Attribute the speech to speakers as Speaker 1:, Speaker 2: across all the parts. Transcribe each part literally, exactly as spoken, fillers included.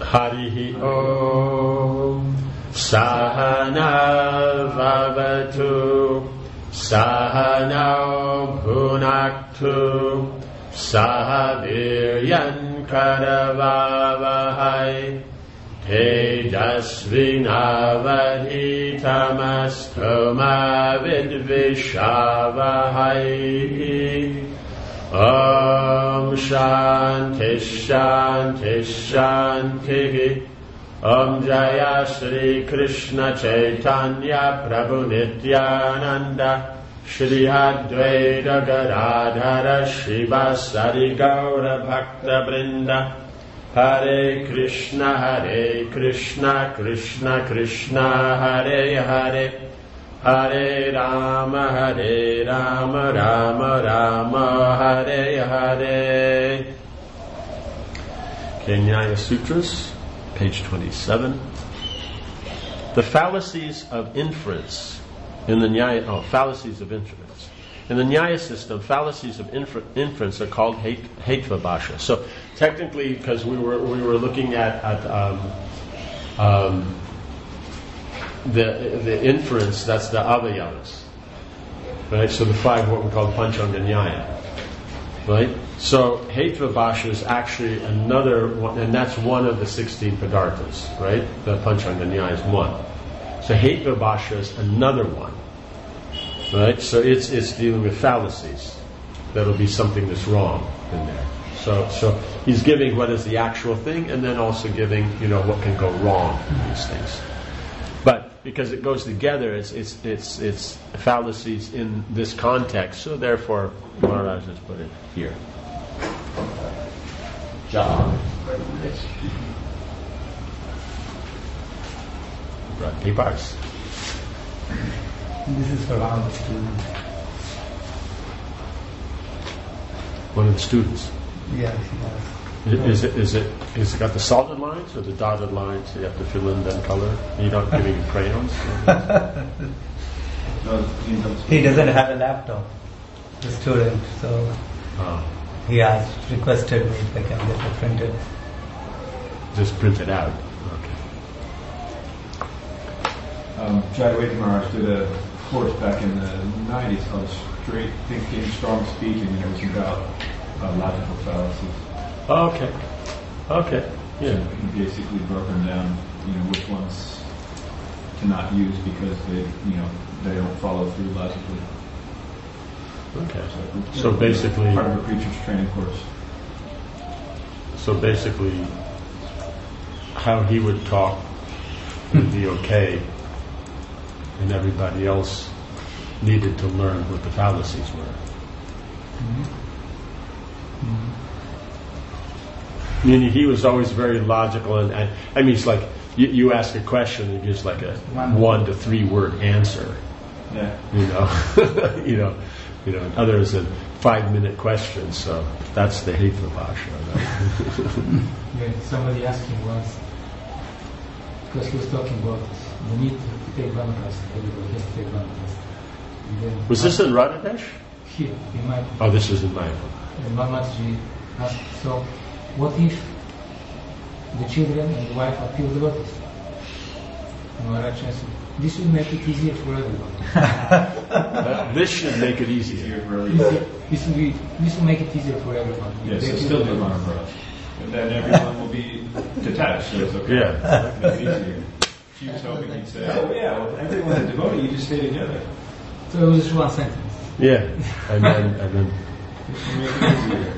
Speaker 1: Harihi Om Sahana Vavatu Sahana Bhunaktu Sahaviryan Karavavahai Tejasvinavadhitamastu ma vidvishavahai. Om Shanti Shanti Shanti. Om Jaya Shri Krishna Chaitanya Prabhu Nityananda Shri Advaita Gadadhara Shivasari Gaura Bhakta Brinda. Hare Krishna Hare Krishna Krishna Krishna Hare Hare Hare Rama Hare Rama Rama Rama Hare Hare. Okay, Nyaya Sutras, page twenty-seven. The fallacies of inference in the Nyaya, oh, fallacies of inference. In the Nyaya system, fallacies of infer, inference are called hate, Hetva Bhasha. So technically, because we were we were looking at, at um, um, the the inference, that's the Avayavas, right? So the five, what we call Panchanga Nyaya, right? So Hetva Bhasha is actually another one, and that's one of the sixteen Padarthas, right? The Panchanga Nyaya is one. So Hetva Bhasha is another one. Right, so it's it's dealing with fallacies. That'll be something that's wrong in there. So so he's giving what is the actual thing, and then also giving, you know, what can go wrong in these things. But because it goes together, it's it's it's it's fallacies in this context. So therefore, Maharaj has put it here. John, brought papers.
Speaker 2: This is for one of the students.
Speaker 1: One of the students.
Speaker 2: Yeah, she has.
Speaker 1: Is it is it is it got the solid lines or the dotted lines? You have to fill in then color. You're not giving crayons.
Speaker 2: He doesn't have a laptop, the student, so
Speaker 1: oh.
Speaker 2: he asked, requested me if I can get it printed.
Speaker 1: Just print it out. Okay.
Speaker 3: Um, Jayadvaita Maharaj did a course back in the nineties called Straight Thinking, Strong Speaking, and it was about uh, logical fallacies.
Speaker 1: Okay. Okay. Yeah.
Speaker 3: So he basically broke them down, you know, which ones to not use because they, you know, they don't follow through logically.
Speaker 1: Okay.
Speaker 3: So,
Speaker 1: So basically,
Speaker 3: part of a preacher's training course.
Speaker 1: so basically, how he would talk would be okay, and everybody else needed to learn what the fallacies were.
Speaker 2: Mm-hmm. Mm-hmm.
Speaker 1: Meaning he was always very logical, and, and I mean, it's like you, you ask a question and it gives like a one, one to three word answer.
Speaker 3: Yeah.
Speaker 1: You know, you know, you know. And others a five minute question. So that's the Hetva Bhasha. Right?
Speaker 4: Yeah, somebody asked him once, because he was talking about the need to take Vanaprastha. Everybody has to take Vanaprastha.
Speaker 1: Was this in Radhadesh?
Speaker 4: Here, in my.
Speaker 1: Oh, this was in Mayapur.
Speaker 4: And Mamaji asked, so what if the children and the wife appeal the lotus? And Maharaj answered, this will make it easier for everyone.
Speaker 1: uh, this should make it easier.
Speaker 4: Easier, this will be, this will make it easier for everyone.
Speaker 3: Yes,
Speaker 4: They
Speaker 3: so
Speaker 4: feel
Speaker 3: still
Speaker 4: the
Speaker 3: do
Speaker 4: lotus.
Speaker 3: Manapara. And then everyone will be detached, so it's okay.
Speaker 1: Yeah.
Speaker 3: Make it easier. She was hoping he'd say, oh yeah, well, everyone's a devotee, you just stay together.
Speaker 4: So it was just one sentence.
Speaker 1: Yeah, and then and then.
Speaker 3: Make it easier.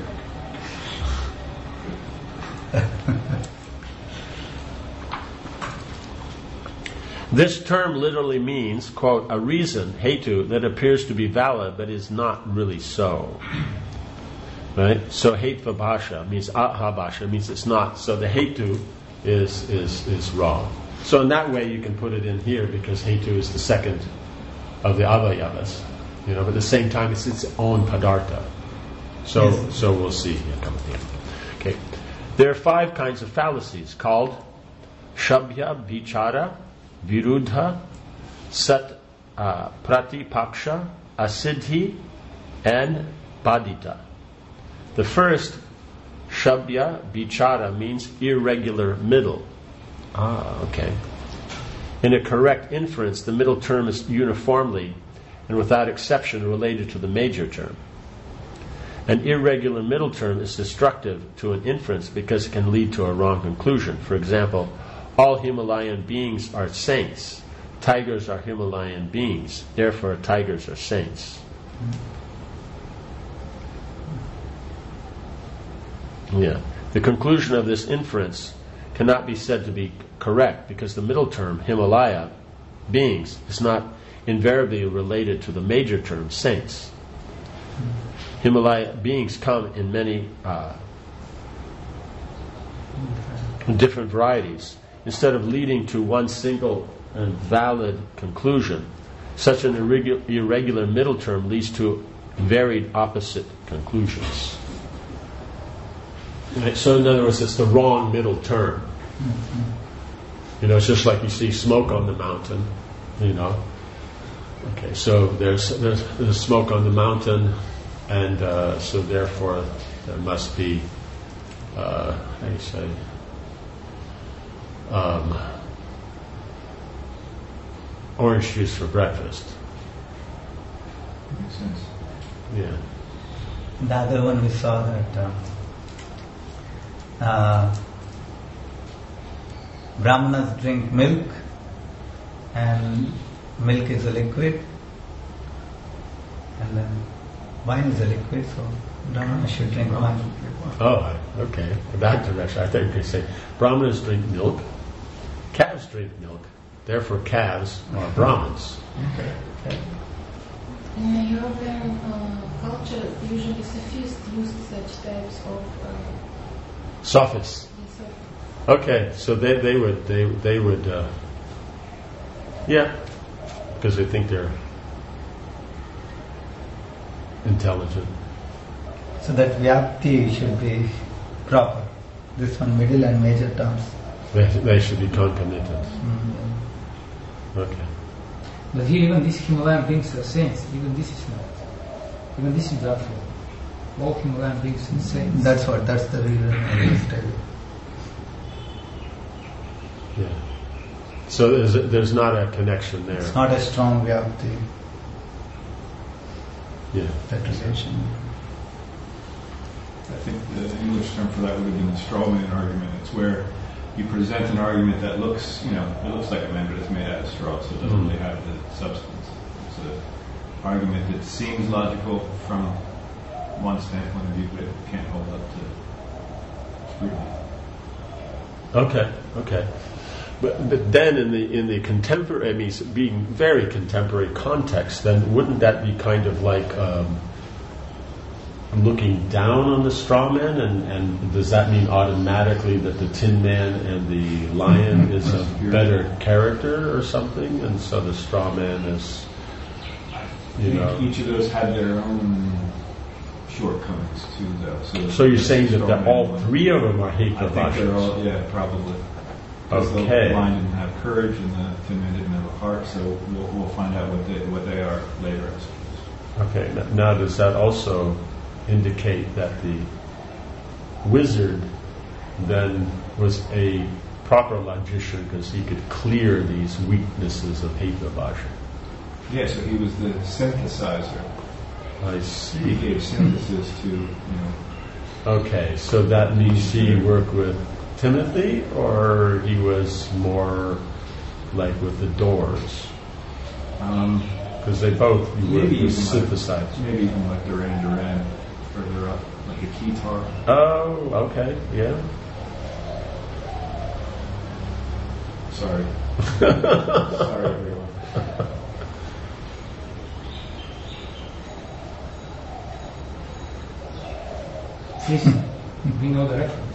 Speaker 1: This term literally means, quote, a reason, hetu, that appears to be valid but is not really so. Right? So Hetva Bhasha means Aha Bhasha, means it's not. So the hetu is is is wrong. So in that way you can put it in here because hetu is the second of the Avayavas. You know, but at the same time it's its own Padartha. So yes. so we'll see. Yeah, come here. Okay. There are five kinds of fallacies called Shabhya Vichara, Viruddha, Sat uh, Pratipaksha, Asiddhi, and Badita. The first, Shabya Bichara means irregular middle. Ah, okay. In a correct inference, the middle term is uniformly and without exception related to the major term. An irregular middle term is destructive to an inference because it can lead to a wrong conclusion. For example, all Himalayan beings are saints. Tigers are Himalayan beings. Therefore, tigers are saints. Yeah. The conclusion of this inference cannot be said to be correct because the middle term, Himalaya, beings, is not invariably related to the major term, saints. Himalaya beings come in many uh, different varieties. Instead of leading to one single and valid conclusion, such an irregular, irregular middle term leads to varied opposite conclusions. Right, so in other words, it's the wrong middle term. You know, it's just like you see smoke on the mountain, you know. Okay, so there's there's, there's smoke on the mountain, and uh, so therefore there must be, uh, how do you say, um, orange juice for breakfast.
Speaker 3: Makes sense.
Speaker 1: Yeah.
Speaker 2: The other one we saw that uh, uh, Brahmanas drink milk, and milk is a liquid, and then wine is a liquid, so Brahmanas should drink wine.
Speaker 1: Oh, okay. In that direction, I think you could say Brahmanas drink milk, calves drink milk, therefore calves are Brahmins.
Speaker 3: Okay.
Speaker 5: In European uh, culture, usually sophists use such types of uh,
Speaker 1: Sophists.
Speaker 5: yes,
Speaker 1: Okay, so they, they would they they would uh, yeah, because they think they're intelligent.
Speaker 2: So that vyapti should be proper. This one middle and major terms.
Speaker 1: They they should be concomitant.
Speaker 2: Mm-hmm.
Speaker 1: Okay.
Speaker 4: But here even these Himalayan beings are saints. Even this is not. Even this is doubtful. All Himalayan beings are saints.
Speaker 2: That's what. That's the reason I was telling.
Speaker 1: Yeah. So there's there's not a connection there.
Speaker 2: It's not a strong vyapti
Speaker 1: Yeah.
Speaker 2: representation.
Speaker 3: I think the English term for that would have been the straw man argument. It's where you present an argument that looks, you know, it looks like a man, but it's made out of straw, so it doesn't
Speaker 1: Mm.
Speaker 3: really have the substance. It's an argument that seems logical from one standpoint of view, but it can't hold up to scrutiny.
Speaker 1: Okay. Okay. But, but then in the in the contemporary, I mean, being very contemporary context, then wouldn't that be kind of like um, looking down on the straw man, and, and does that mean automatically that the Tin Man and the lion is a better character or something, and so the straw man is, you
Speaker 3: I
Speaker 1: know?
Speaker 3: think each of those had their own shortcomings too, though. So,
Speaker 1: So you're saying that
Speaker 3: straw
Speaker 1: the,
Speaker 3: man
Speaker 1: all
Speaker 3: one-
Speaker 1: three of them are
Speaker 3: I think they're
Speaker 1: Hekavashas?
Speaker 3: all, yeah, probably. Because
Speaker 1: Okay.
Speaker 3: the lion didn't have courage, and the Tin Man didn't have a heart. So we'll, we'll find out what they what they are later, I suppose.
Speaker 1: Okay, n- now does that also indicate that the wizard then was a proper logician because he could clear these weaknesses of Hekavasha?
Speaker 3: Yeah, so he was the synthesizer.
Speaker 1: I
Speaker 3: He
Speaker 1: see.
Speaker 3: gave synthesis to, you know,
Speaker 1: Okay, so that means he worked with Timothy, or he was more like with the Doors?
Speaker 3: um,
Speaker 1: Because they both worked
Speaker 3: maybe
Speaker 1: with
Speaker 3: even like,
Speaker 1: synthesizers.
Speaker 3: maybe even like Duran Duran further up, like a keytar.
Speaker 1: Oh, okay, yeah.
Speaker 3: Sorry, sorry everyone.
Speaker 4: Please, we know the reference.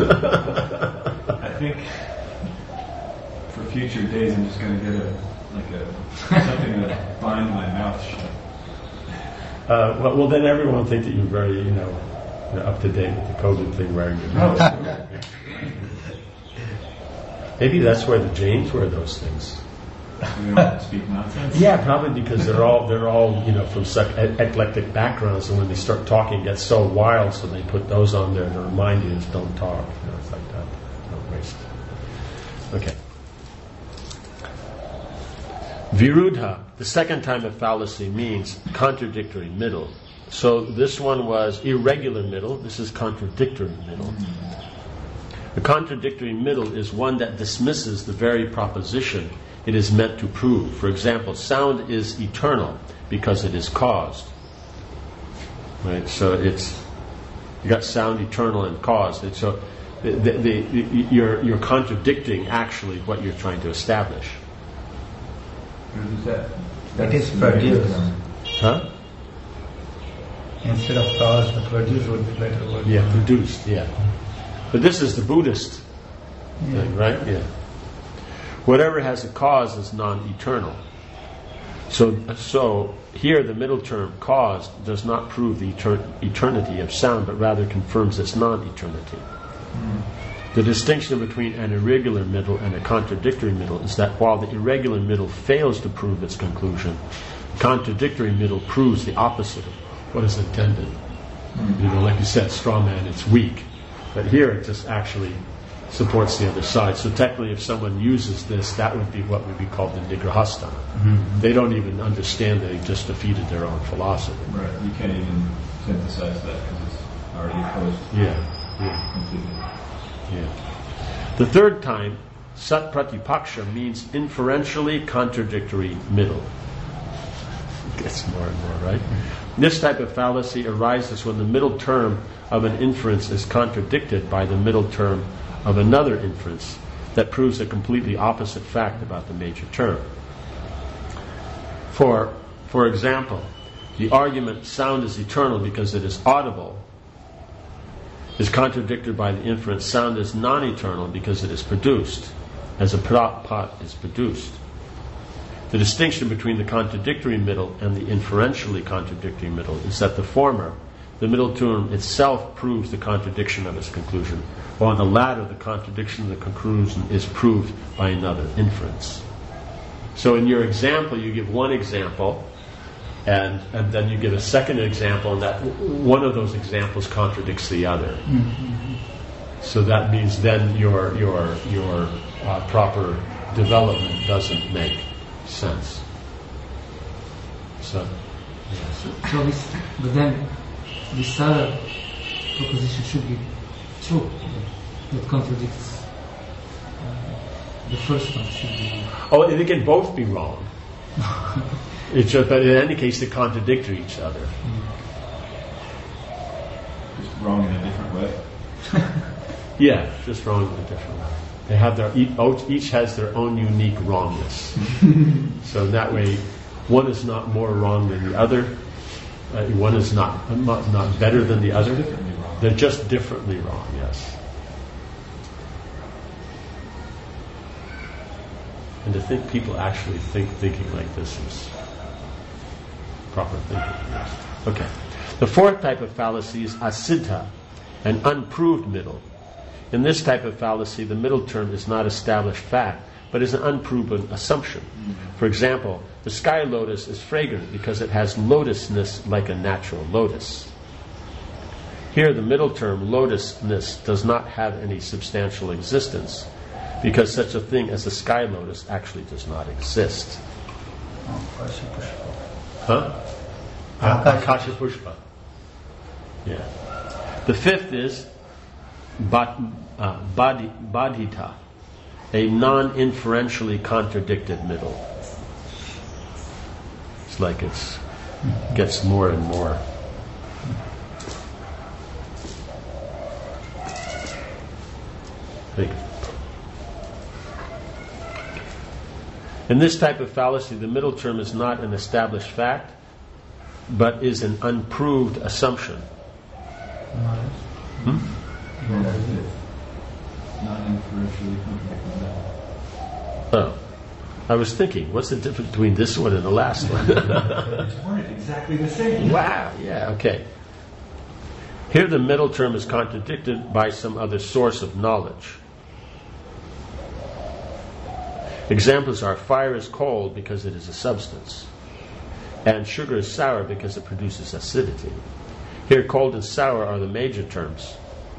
Speaker 3: I think for future days, I'm just going to get a like a something to bind my mouth shut.
Speaker 1: Uh, well, well, then everyone will think that you're very, you know, you're up to date with the COVID thing, wearing your mask. Maybe that's why the Jains wear those things.
Speaker 3: We don't speak nonsense.
Speaker 1: Yeah, probably because they're all they're all you know from such e- eclectic backgrounds, and when they start talking, it gets so wild. So they put those on there to remind you, just don't talk. You know, it's like that. Don't waste. Okay. Virudha, the second time of fallacy, means contradictory middle. So this one was irregular middle. This is contradictory middle. The contradictory middle is one that dismisses the very proposition it is meant to prove. For example, sound is eternal because it is caused. Right? So it's you got sound eternal and caused. And so the, the, the, you're you're contradicting actually what you're trying to establish.
Speaker 3: That,
Speaker 2: It is produced.
Speaker 1: Huh?
Speaker 2: Instead of cause, the produce would be better word.
Speaker 1: Yeah, produced, yeah. But this is the Buddhist
Speaker 2: Yeah.
Speaker 1: thing, right? Yeah. Whatever has a cause is non-eternal. So, so here the middle term, caused, does not prove the etern- eternity of sound, but rather confirms its non-eternity.
Speaker 2: Mm.
Speaker 1: The distinction between an irregular middle and a contradictory middle is that while the irregular middle fails to prove its conclusion, the contradictory middle proves the opposite of what is intended.
Speaker 2: Mm.
Speaker 1: You know, like you said, straw man, it's weak. But here it just actually supports the other side. So technically if someone uses this, that would be what would be called the Nigrahasta.
Speaker 2: Mm-hmm.
Speaker 1: They don't even understand that they just defeated their own philosophy.
Speaker 3: Right. You can't even synthesize that because it's already opposed
Speaker 1: Yeah, yeah.
Speaker 3: completely.
Speaker 1: Yeah. The third time, Sat Pratipaksha means inferentially contradictory middle. It gets more and more, right? This type of fallacy arises when the middle term of an inference is contradicted by the middle term of another inference that proves a completely opposite fact about the major term. For, for example, the argument sound is eternal because it is audible is contradicted by the inference sound is non-eternal because it is produced, as a pot, pot is produced. The distinction between the contradictory middle and the inferentially contradictory middle is that the former, the middle term itself, proves the contradiction of its conclusion, while in the latter, the contradiction of the conclusion is proved by another inference. So in your example, you give one example, and, and then you give a second example, and that one of those examples contradicts the other.
Speaker 2: Mm-hmm.
Speaker 1: So that means then your your your uh, proper development doesn't make sense. So, yes.
Speaker 4: So this, but then this other proposition should be true. That contradicts uh, the first one. Should be.
Speaker 1: Oh, they can both be wrong. It's just, but in any case, they contradict each other.
Speaker 3: Just wrong in a different way.
Speaker 1: Yeah, just wrong in a different way. They have their each has their own unique wrongness. So in that way, one is not more wrong than the other. Uh, one is not, not not better than the other.
Speaker 3: Differently wrong.
Speaker 1: They're just differently wrong. Yes. And to think people actually think thinking like this is proper thinking. Yes. Okay. The fourth type of fallacy is asiddha, an unproved middle. In this type of fallacy, the middle term is not established fact, but is an unproven assumption. For example, the sky lotus is fragrant because it has lotusness like a natural lotus. Here, the middle term, lotusness, does not have any substantial existence, because such a thing as a sky lotus actually does not exist. Huh?
Speaker 2: Akasha.
Speaker 1: Akasha Pushpa. Yeah. The fifth is Bad, uh, badi, Badhita, a non-inferentially contradicted middle. It's like it's gets more and more. Think. In this type of fallacy, the middle term is not an established fact, but is an unproved assumption. Hmm?
Speaker 3: What is it? Non-inferentially contradicted.
Speaker 1: Oh, I was thinking, what's the difference between this one and the last one?
Speaker 3: It's worded exactly the same.
Speaker 1: Wow, yeah, okay. Here the middle term is contradicted by some other source of knowledge. Examples are fire is cold because it is a substance, and sugar is sour because it produces acidity. Here, cold and sour are the major terms,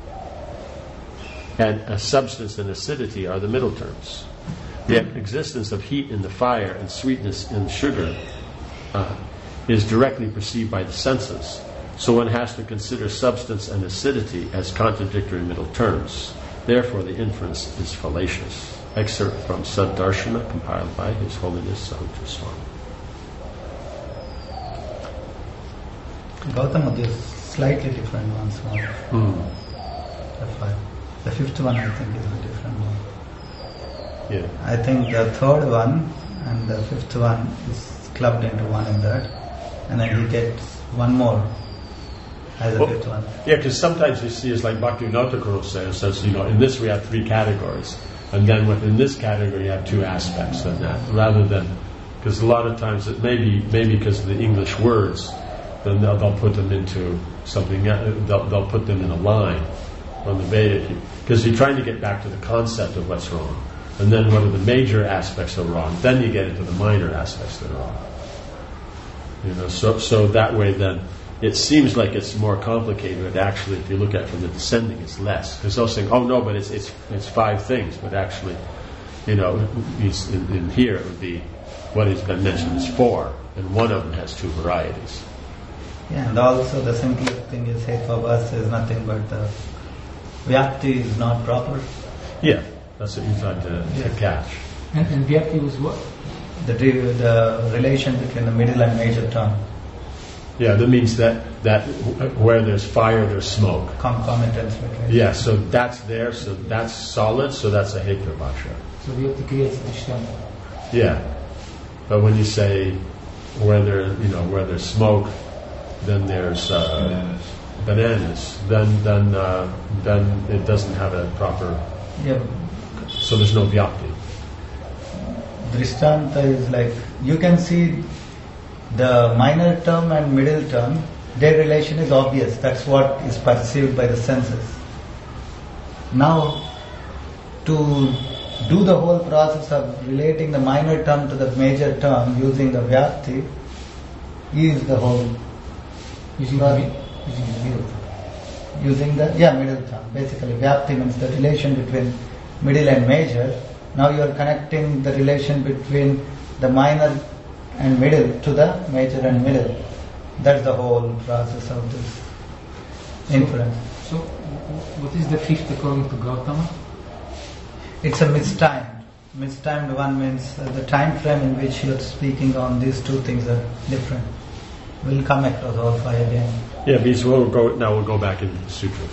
Speaker 1: and a substance and acidity are the middle terms. The existence of heat in the fire and sweetness in the sugar uh, is directly perceived by the senses, so one has to consider substance and acidity as contradictory middle terms. Therefore, the inference is fallacious. Excerpt from Saddarshana, compiled by His Holiness Sahuja Swami.
Speaker 2: Gautama gives slightly different ones. One.
Speaker 1: Mm.
Speaker 2: The five. The fifth one, I think, is a different one.
Speaker 1: Yeah.
Speaker 2: I think the third one and the fifth one is clubbed into one in that, and then he gets one more as a
Speaker 1: well,
Speaker 2: fifth one.
Speaker 1: Yeah, because sometimes you see, it's like Bhaktivinoda Thakur says, says, you know, in this we have three categories, and then within this category you have two aspects of that, rather than, because a lot of times it may be, maybe because of the English words, then they'll, they'll put them into something, they'll, they'll put them in a line on the Vedic, because you're trying to get back to the concept of what's wrong. And then what are the major aspects that are wrong? Then you get into the minor aspects that are wrong. You know, so so that way then it seems like it's more complicated, but actually if you look at it from the descending it's less. Because they'll say, oh no, but it's it's it's five things, but actually, you know, in, in here it would be what has been mentioned is four, and one of them has two varieties.
Speaker 2: Yeah, and also the simplest thing is Hetva is nothing but the Vyakti is not proper.
Speaker 1: Yeah. That's what you tried to,
Speaker 2: yes.
Speaker 1: to catch.
Speaker 4: And, and Vyakti was what?
Speaker 2: The the relation between the middle and major term.
Speaker 1: Yeah, that means that, that where there's fire, there's smoke.
Speaker 2: Concomitance between.
Speaker 1: Yeah, so that's there, so that's solid, so that's a Hetva Bhashya.
Speaker 4: So Vyakti creates Drishtanta.
Speaker 1: Yeah. But when you say where there, you know, where there's smoke, then there's uh,
Speaker 3: bananas.
Speaker 1: bananas. Then then uh, then it doesn't have a proper.
Speaker 2: Yeah.
Speaker 1: So there's no Vyakti.
Speaker 2: Drishtanta is like, you can see the minor term and middle term, their relation is obvious. That's what is perceived by the senses. Now, to do the whole process of relating the minor term to the major term using the Vyakti is the whole.
Speaker 4: Using the, mi- using the middle term.
Speaker 2: Using the, yeah, middle term. Basically, Vyakti means the relation between middle and major. Now you are connecting the relation between the minor and middle to the major and middle. That's the whole process of this inference.
Speaker 4: So, so what is the fifth according to Gautama?
Speaker 2: It's a mistimed. Mistimed one means uh, the time frame in which you are speaking on these two things are different. We'll come across all five again.
Speaker 1: Yeah, because we'll go now. We'll go back into the sutras.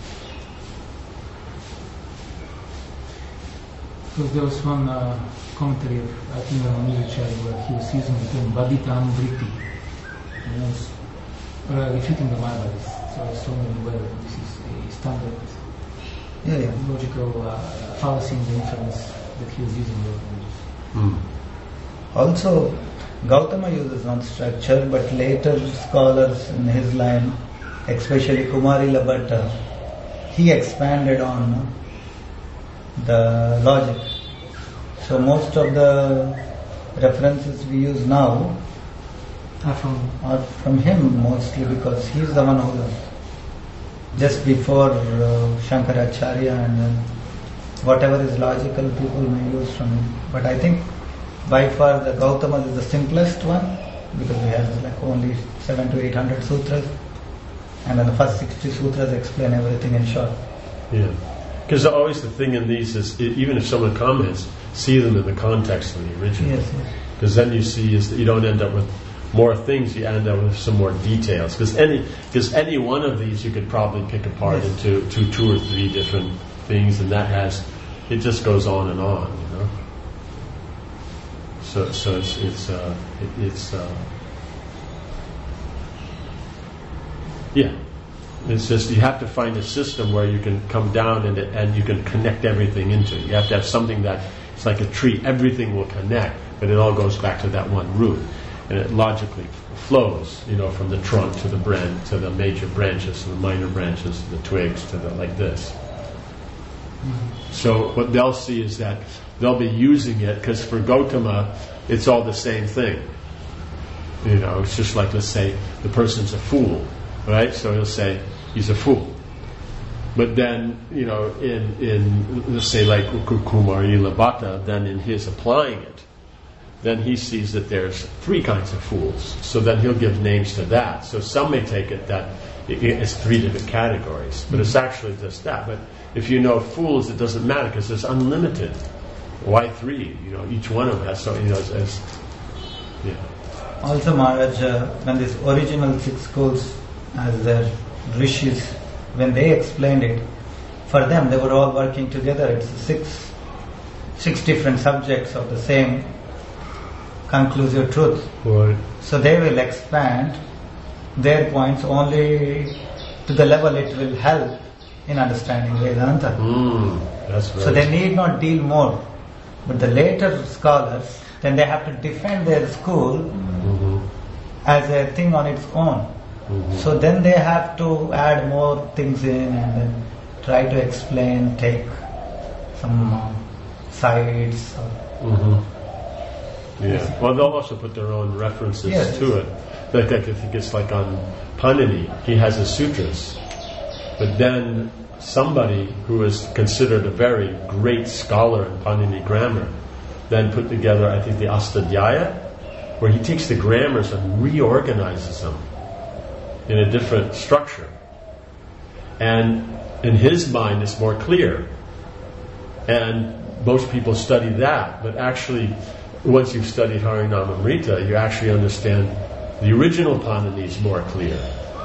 Speaker 4: Because there was one uh, commentary of Atmananda Nirachari where he was using the term Badita Anuvriti. And he was uh, refuting the Mayavadis. So I was wondering whether this is a standard
Speaker 2: Yeah, yeah.
Speaker 4: logical uh, fallacy in the inference that he was using.
Speaker 1: Mm.
Speaker 2: Also, Gautama uses one structure, but later scholars in his line, especially Kumari Labhatta, he expanded on the logic. So most of the references we use now
Speaker 4: Ah, from
Speaker 2: are from him mostly, because he's the one who just before uh, Shankaracharya, and uh, whatever is logical people may use from him. But I think by far the Gautama is the simplest one, because we have like only seven to eight hundred sutras, and then the first sixty sutras explain everything in short.
Speaker 1: Yeah. Because always the thing in these is, even if someone comments, see them in the context of the original.
Speaker 2: Yes, yes.
Speaker 1: Because then you see is that you don't end up with more things, you end up with some more details. Because any, because any one of these you could probably pick apart
Speaker 2: Yes.
Speaker 1: into two, two or three different things, and that has, it just goes on and on, you know. So, so it's it's uh, it, it's uh, yeah. It's just you have to find a system where you can come down and and you can connect everything into it. You have to have something that it's like a tree. Everything will connect, but it all goes back to that one root, and it logically flows. You know, from the trunk to the branch to the major branches to the minor branches to the twigs to the like this. So what they'll see is that they'll be using it because for Gautama, it's all the same thing. You know, it's just like, let's say the person's a fool, right? So he'll say he's a fool. But then, you know, in, in let's say like Kumari Labata, then in his applying it, then he sees that there's three kinds of fools. So then he'll give names to that. So some may take it that it's three different categories, but it's actually just that. But if you know fools, it doesn't matter because there's unlimited. Why three? You know, each one of them has so, you know, as, as yeah.
Speaker 2: Also, Maharaj, uh, when these original six schools, as the rishis, when they explained it, for them they were all working together. It's six, six different subjects of the same conclusive truth.
Speaker 1: Right.
Speaker 2: So they will expand their points only to the level it will help in understanding Vedanta.
Speaker 1: Mm, that's right.
Speaker 2: So they need not deal more. But the later scholars, then they have to defend their school
Speaker 1: mm-hmm.
Speaker 2: as a thing on its own.
Speaker 1: Mm-hmm.
Speaker 2: So then they have to add more things in and then try to explain, take some uh, sides. Or
Speaker 1: Mm-hmm. Yeah. Well, they'll also put their own references
Speaker 2: Yes.
Speaker 1: to it. Like I think it's like on Panini, he has his sutras, but then somebody who is considered a very great scholar in Panini grammar then put together, I think, the Astadhyaya, where he takes the grammars and reorganizes them in a different structure. And in his mind, it's more clear. And most people study that, but actually, once you've studied Harinamamrita, you actually understand the original Panini is more clear.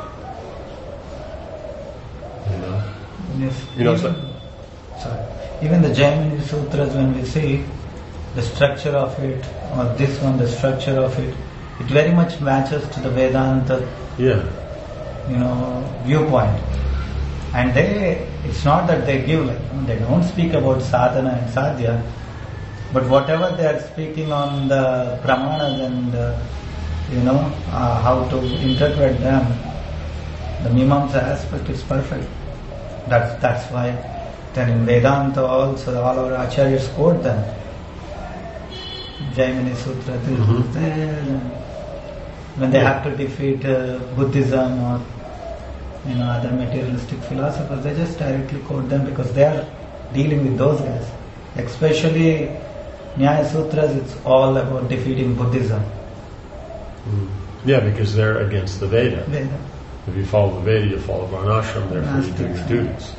Speaker 1: You know?
Speaker 2: Yes.
Speaker 1: You know,
Speaker 2: even,
Speaker 1: so-
Speaker 2: sorry. Even the Jaimini Sutras, when we see the structure of it, or this one, the structure of it, it very much matches to the Vedanta,
Speaker 1: Yeah.
Speaker 2: you know, viewpoint. And they, it's not that they give, like, you know, they don't speak about sadhana and sadhya, but whatever they are speaking on the pramanas and, uh, you know, uh, how to interpret them, the Mimamsa aspect is perfect. That's, that's why then in Vedanta also all our acharyas quote them. Jaimini Sutra, this
Speaker 1: Mhm.
Speaker 2: is there. When they
Speaker 1: Yeah.
Speaker 2: have to defeat uh, Buddhism or you know other materialistic philosophers, they just directly quote them because they are dealing with those guys. Especially Nyaya Sutras, it's all about defeating Buddhism.
Speaker 1: Mm. Yeah, because they're against the Veda.
Speaker 2: Veda.
Speaker 1: If you follow the Veda, you follow Varnashram, therefore you do your
Speaker 2: Aspects.
Speaker 1: duties.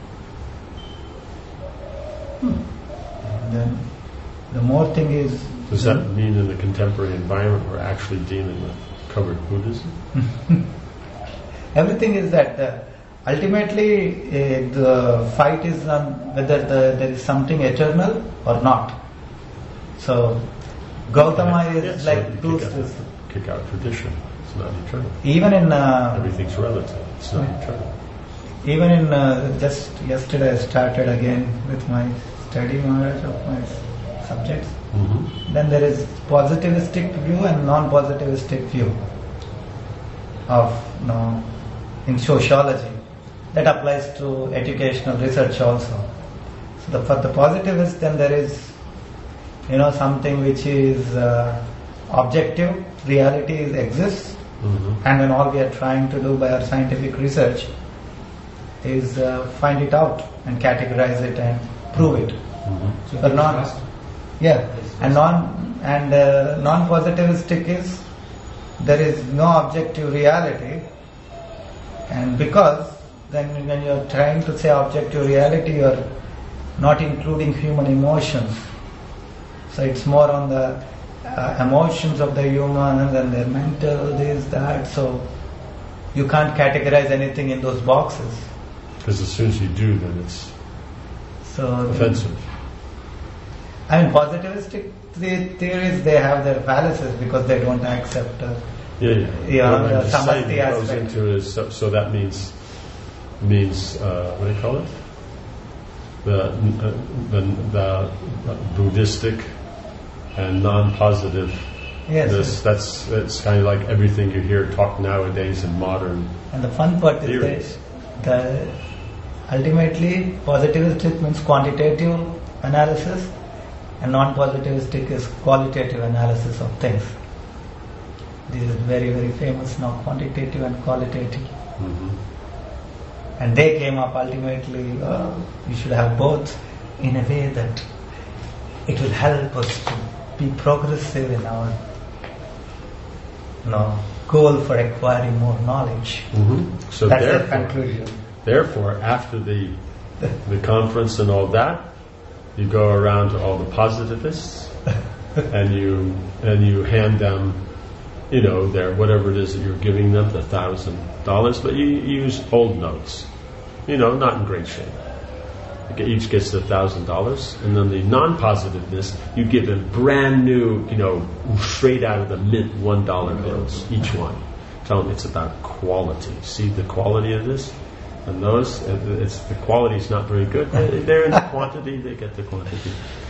Speaker 2: Then the more thing is,
Speaker 1: Does that mean in the contemporary environment we're actually dealing with covered Buddhism?
Speaker 2: everything is that uh, ultimately uh, the fight is on whether the, there is something eternal or not. So Gautama is
Speaker 1: Yeah, so
Speaker 2: like
Speaker 1: you
Speaker 2: proves
Speaker 1: kick out,
Speaker 2: this.
Speaker 1: kick out tradition. It's not eternal.
Speaker 2: Even in uh,
Speaker 1: Everything's relative. It's not
Speaker 2: Yeah.
Speaker 1: eternal.
Speaker 2: even in uh, just yesterday I started again with my study Maharaj of my subjects.
Speaker 1: Mm-hmm.
Speaker 2: Then there is positivistic view and non-positivistic view of you know, in sociology. That applies to educational research also. So the, for the positivist, then there is you know something which is uh, objective, reality is, exists,
Speaker 1: Mm-hmm.
Speaker 2: and then all we are trying to do by our scientific research is uh, find it out and categorize it and prove it.
Speaker 1: Mm-hmm.
Speaker 4: So
Speaker 2: But
Speaker 4: it's
Speaker 2: not-
Speaker 4: fast.
Speaker 2: Yeah, and non and uh, non-positivistic is there is no objective reality, and because then when you are trying to say objective reality, you are not including human emotions. So it's more on the uh, emotions of the humans and their mental this that. So you can't categorize anything in those boxes.
Speaker 1: Because as soon as you do, then it's
Speaker 2: So
Speaker 1: offensive.
Speaker 2: I mean, positivistic the- theories, they have their fallacies because they don't accept. Uh,
Speaker 1: Yeah, yeah.
Speaker 2: Yeah,
Speaker 1: What I'm
Speaker 2: the
Speaker 1: just saying,
Speaker 2: samadhi
Speaker 1: it goes
Speaker 2: aspect.
Speaker 1: into is so, so that means means uh, what do you call it? The uh, the the Buddhistic and non-positive.
Speaker 2: yes,
Speaker 1: This
Speaker 2: yes.
Speaker 1: that's it's kind of like everything you hear talk nowadays in modern.
Speaker 2: And the fun part is
Speaker 1: Theories.
Speaker 2: that the ultimately positivistic means quantitative analysis and non-positivistic is qualitative analysis of things. This is very, very famous now, quantitative and qualitative.
Speaker 1: Mm-hmm.
Speaker 2: And they came up ultimately, uh, we should have both in a way that it will help us to be progressive in our you know, goal for acquiring more knowledge.
Speaker 1: Mm-hmm. So
Speaker 2: that's the
Speaker 1: therefore,
Speaker 2: conclusion.
Speaker 1: therefore, after the the conference and all that, you go around to all the positivists and you and you hand them, you know, their whatever it is that you're giving them, the thousand dollars, but you use old notes, you know, not in great shape. Each gets the thousand dollars, and then the non-positiveness, you give them brand new, you know, straight out of the mint one dollar bills, each one. Tell them it's about quality. See the quality of this, and those, it's the quality is not very good. They're in the quantity; they get the quantity.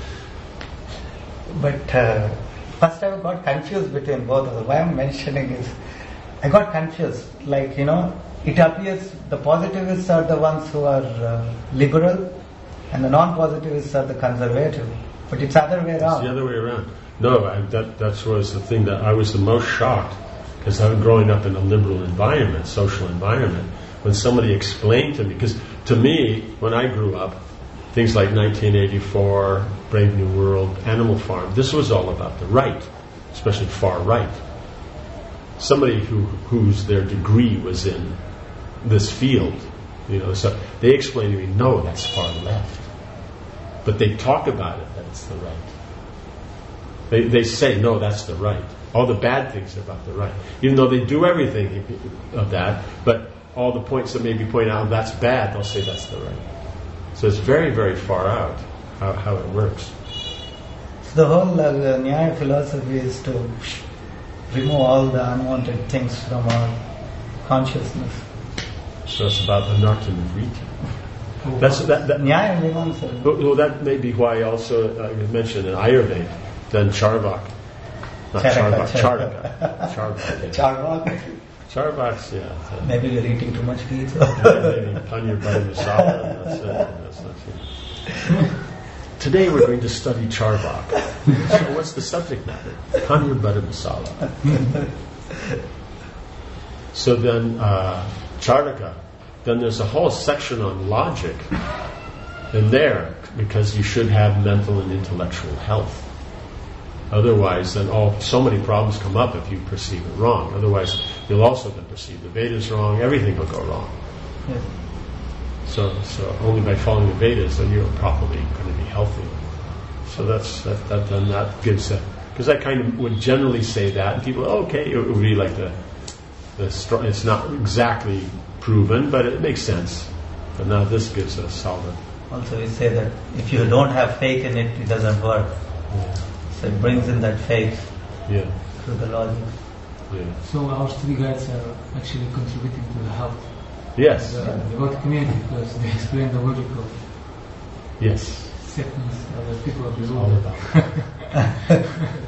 Speaker 2: But uh, first, I got confused between both of them. Why I'm mentioning is, I got confused. Like you know, it appears the positivists are the ones who are uh, liberal. And the non-positivists are the conservative, but it's the other way around.
Speaker 1: It's the other way around. No, I, that that was the thing that I was the most shocked, because I'm growing up in a liberal environment, social environment. When somebody explained to me, because to me, when I grew up, things like nineteen eighty-four, Brave New World, Animal Farm, this was all about the right, especially far right. Somebody who whose their degree was in this field. You know, so they explain to me, no, that's far left. But they talk about it, that it's the right. They they say, no, that's the right. All the bad things about the right. Even though they do everything of that, but all the points that maybe point out that's bad, they'll say that's the right. So it's very, very far out how, how it works.
Speaker 2: So the whole uh, Nyaya philosophy is to remove all the unwanted things from our consciousness.
Speaker 1: So it's about anartha-nivriti. That's that. that
Speaker 2: Nyaya and Mimamsa.
Speaker 1: well, well, that may be why also uh, you mentioned in Ayurveda, then Charvak, not
Speaker 2: Charaka,
Speaker 1: Charvak, Charvaka, Charvak, yeah.
Speaker 2: Charvak.
Speaker 1: Charvaks, yeah. So
Speaker 2: Maybe you're eating too much ghee. So.
Speaker 1: maybe Panya Butter Masala, and that's it. And that's, that's it. Today we're going to study Charvak. So what's the subject matter? Panya Butter Masala. So then. Uh, Charaka, then there's a whole section on logic in there, because you should have mental and intellectual health. Otherwise, then all so many problems come up if you perceive it wrong. Otherwise, you'll also then perceive the Vedas wrong. Everything will go wrong.
Speaker 2: Yes.
Speaker 1: So, so only by following the Vedas, then you're probably going to be healthy. So that's that. That then that gives a, because I kind of would generally say that, and people, oh, okay, it would be like the. The str- it's not exactly proven, but it makes sense. But now this gives us solid.
Speaker 2: Also, we say that if you don't have faith in it, it doesn't work.
Speaker 1: Yeah.
Speaker 2: So it brings in that faith
Speaker 1: Yeah.
Speaker 2: through the logic.
Speaker 1: Yeah.
Speaker 4: So our three guides are actually contributing to the health
Speaker 1: Yes.
Speaker 4: of the devout community, because they explain the logic of
Speaker 1: Yes.
Speaker 4: sickness that people are
Speaker 1: It's all
Speaker 4: below.
Speaker 1: about.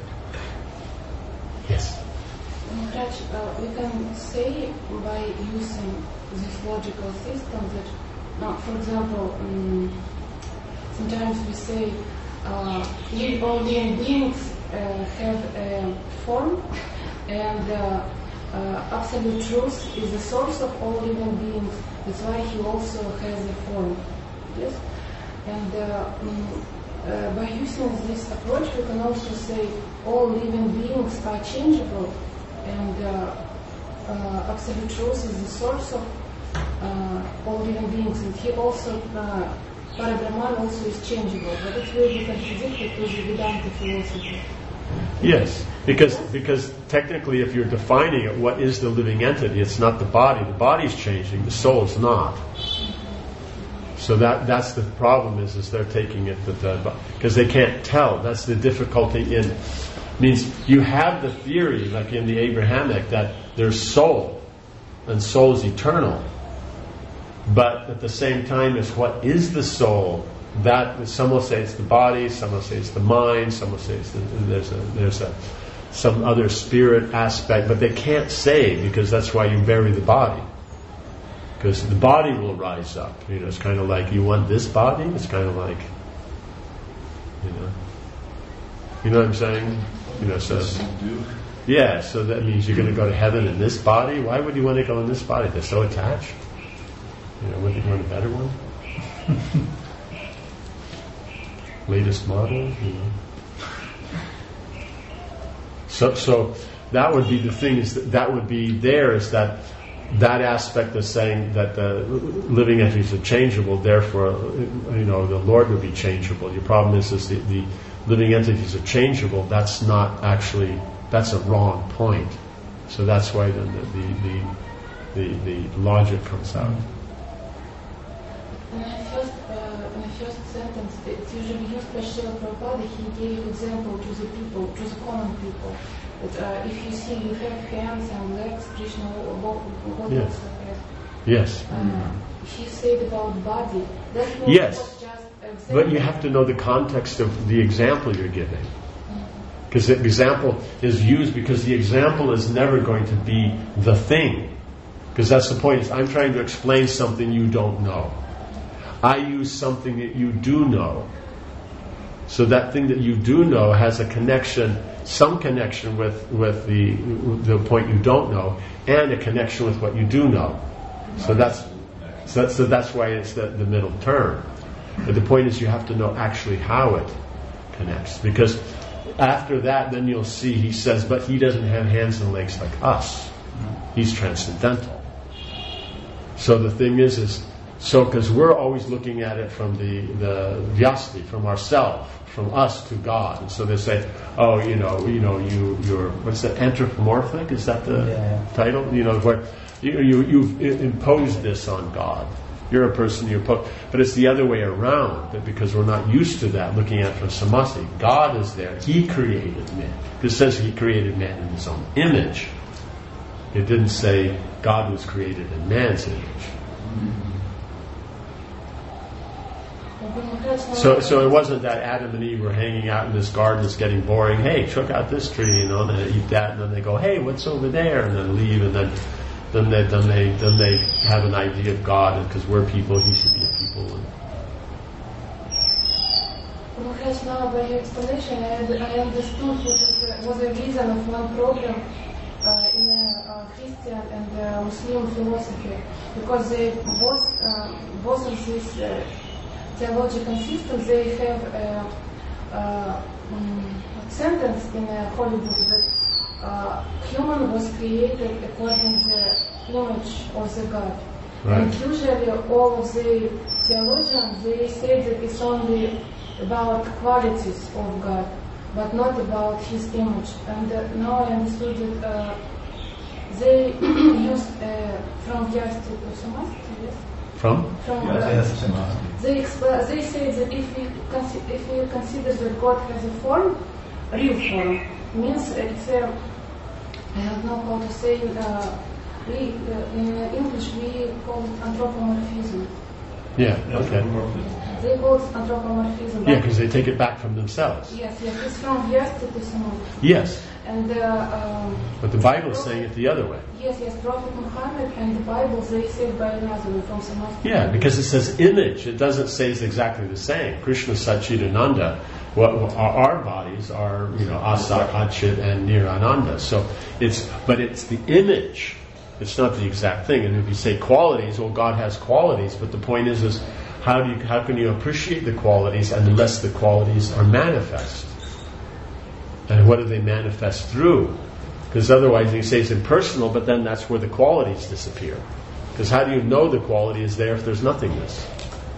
Speaker 1: Yes.
Speaker 5: Raj, uh, we can say by using this logical system that, uh, for example, um, sometimes we say uh, we all living beings uh, have a form, and uh, uh, absolute truth is the source of all living beings. That's why he also has a form. Yes, and uh, um, uh, by using this approach, we can also say all living beings are changeable. And uh, uh, absolute truth is the source of uh, all living beings, and he also, uh, Parabrahman also is changeable, but it will be contradicted to the Vedanta philosophy.
Speaker 1: Yes, because because technically, if you're defining it, what is the living entity? It's not the body. The body's changing. The soul is not. So that that's the problem. Is is they're taking it that the because they can't tell. That's the difficulty in. Means you have the theory, like in the Abrahamic, that there's soul, and soul is eternal. But at the same time, is what is the soul? That some will say it's the body, some will say it's the mind, some will say it's the, there's a there's a some other spirit aspect, but they can't say, because that's why you bury the body. Because the body will rise up. You know, it's kind of like, you want this body? It's kind of like, you know, you know what I'm saying? You know, so yeah, so that means you're going to go to heaven in this body. Why would you want to go in this body? They're so attached. You know, wouldn't you want a better one? Latest model, you know. So, so that would be the thing. Is that, that would be there. Is that that aspect of saying that the living entities are changeable? Therefore, you know, the Lord would be changeable. Your problem is, is the, the living entities are changeable. That's not actually. That's a wrong point. So that's why then the the the, the, the logic comes out.
Speaker 5: In the first, uh, in the first sentence, it's usually used by Srila Prabhupada. He gave example to the people, to the common people. That uh, if you see you have hands and legs, Krishna, what, what
Speaker 1: Yeah.
Speaker 5: else have?
Speaker 1: Yes.
Speaker 5: Uh, he said about body. That means
Speaker 1: Yes.
Speaker 5: was just example.
Speaker 1: But you have to know the context of the example you're giving. Because the example is used because the example is never going to be the thing. Because that's the point. Is I'm trying to explain something you don't know. I use something that you do know. So that thing that you do know has a connection, some connection with, with the the point you don't know, and a connection with what you do know. So that's so that's, so that's why it's the, the middle term. But the point is you have to know actually how it connects. Because after that, then you'll see, he says, but he doesn't have hands and legs like us. He's transcendental. So the thing is, is so because we're always looking at it from the the vyasti, from ourself, from us to God. And so they say, oh, you know, you know, you you're what's that, anthropomorphic? Is that the
Speaker 2: Yeah.
Speaker 1: title? You know, where you, you you've imposed this on God. You're a person, you're po- but it's the other way around, that because we're not used to that, looking at it from samasti. God is there. He created man. Because it says he created man in his own image. It didn't say God was created in man's image. So so it wasn't that Adam and Eve were hanging out in this garden, it's getting boring. Hey, check out this tree, you know, and they eat that, and then they go, hey, what's over there? And then leave, and then Then they, then they, then they have an idea of God, and because we're people, He should be a people. And
Speaker 5: Because now by your explanation, I, I understood what is the, was the reason of one problem uh, in uh, Christian and uh, Muslim philosophy, because they both uh, both of these uh, theological systems, they have a, a um, sentence in a holy book that Uh, human was created according to the image of the God.
Speaker 1: Right.
Speaker 5: And usually all of the theologians, they say that it's only about qualities of God, but not about His image. And uh, now I understood that uh, they used uh, from Vyasti to Samasti, yes?
Speaker 1: from?
Speaker 5: From,
Speaker 3: Yes,
Speaker 5: uh,
Speaker 3: yes, Samasti.
Speaker 5: They, expl- they say that if we, consi- if we consider that God has a form, real form, means it's a, I don't know how to say, uh, we, uh, in English we call it anthropomorphism.
Speaker 1: Yeah, okay.
Speaker 5: They call it anthropomorphism.
Speaker 1: Yeah, because they take it back from themselves.
Speaker 5: Yes, yes, it's from Vyasti to Samasti.
Speaker 1: Yes,
Speaker 5: And uh, um,
Speaker 1: but the Bible is saying it the other way.
Speaker 5: yes, yes, Prophet Muhammad and the Bible, they say it by another way, from Samasti.
Speaker 1: Yeah, because it says image. It doesn't say it's exactly the same. Krishna Satchidananda, what our, our bodies are, you know, Asak, Achit, and Nirananda. So it's, but it's the image. It's not the exact thing. And if you say qualities, well, God has qualities, but the point is, is how do you, how can you appreciate the qualities unless the qualities are manifest? And what do they manifest through? Because otherwise you say it's impersonal, but then that's where the qualities disappear. Because how do you know the quality is there if there's nothingness?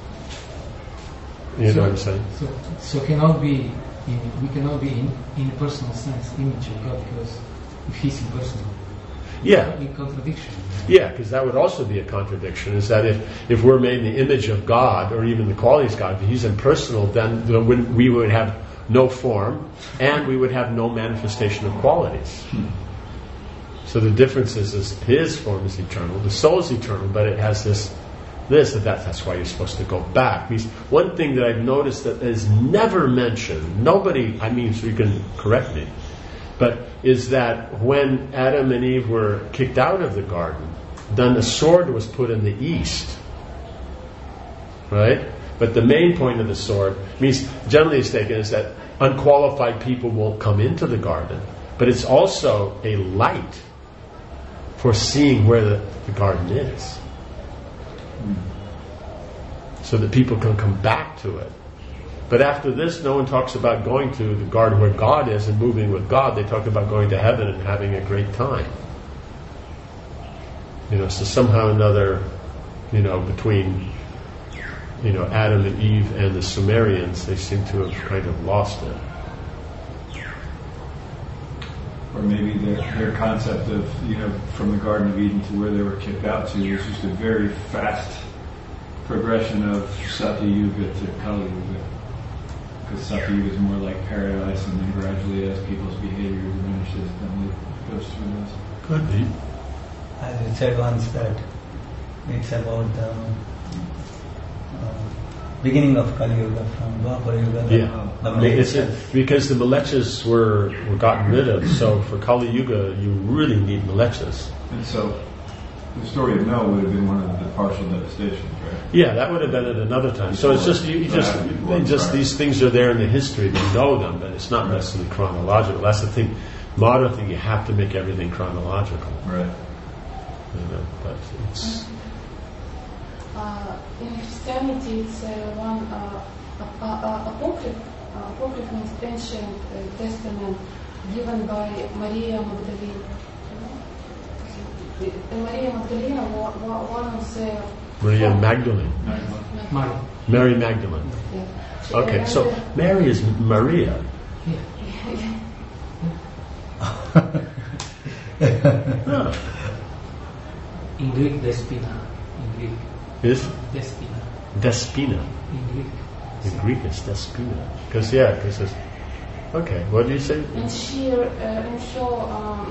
Speaker 1: You know what I'm saying?
Speaker 4: So, so cannot be in, we cannot be in, in a personal sense image of God, because if He's impersonal,
Speaker 1: Yeah.
Speaker 4: in contradiction.
Speaker 1: Yeah, because that would also be a contradiction, is that if, if we're made in the image of God, or even the qualities of God, if He's impersonal, then the, we would have no form, and we would have no manifestation of qualities. So the difference is, is His form is eternal, the soul is eternal, but it has this, this, that, that that's why you're supposed to go back. Because one thing that I've noticed that is never mentioned, nobody, I mean, so you can correct me, but is that when Adam and Eve were kicked out of the garden, then the sword was put in the east. Right? But the main point of the sword means, generally speaking, is that unqualified people won't come into the garden. But it's also a light for seeing where the, the garden is. So that people can come back to it. But after this, no one talks about going to the garden where God is and moving with God. They talk about going to heaven and having a great time. You know, so somehow or another, you know, between, you know, Adam and Eve and the Sumerians, they seem to have kind of lost it.
Speaker 3: Or maybe their, their concept of, you know, from the Garden of Eden to where they were kicked out to is just a very fast progression of Satya Yuga to Kali Yuga. Because Satya Yuga is more like paradise, and then gradually as people's behavior diminishes, then it goes through this.
Speaker 2: Could be. As you said once that it's about the uh, beginning of Kali Yuga from Dwapara Yuga. The,
Speaker 1: Yeah,
Speaker 2: the
Speaker 1: it's a, because the Malechas were, were gotten rid of. So for Kali Yuga, you really need Malechas.
Speaker 3: And so the story of Noah would have been one of the partial devastations, right?
Speaker 1: Yeah, that would have been at another time. So it's just you, you just they just these things are there in the history. We know them, but it's not necessarily chronological. That's the thing. Modern thing, you have to make everything chronological.
Speaker 3: Right.
Speaker 1: You know, but it's
Speaker 5: Uh, in Christianity, it's uh, one uh, uh, uh, apocryph. Uh, apocryph means ancient uh, testament given by Maria Magdalene. Uh, Maria Magdalene, wa- wa- one of the
Speaker 1: Maria Magdalene,
Speaker 4: Mary.
Speaker 1: Mary Magdalene.
Speaker 5: Yeah.
Speaker 1: Okay,
Speaker 5: And,
Speaker 1: so
Speaker 5: uh,
Speaker 1: Mary is Maria. Oh,
Speaker 4: In Greek, Despina. In Greek,
Speaker 1: is
Speaker 4: Despina.
Speaker 1: Despina.
Speaker 4: In Greek.
Speaker 1: In Greek, it's Despina. Because yeah, because it's okay. What do you say?
Speaker 5: And she, uh, in her, um,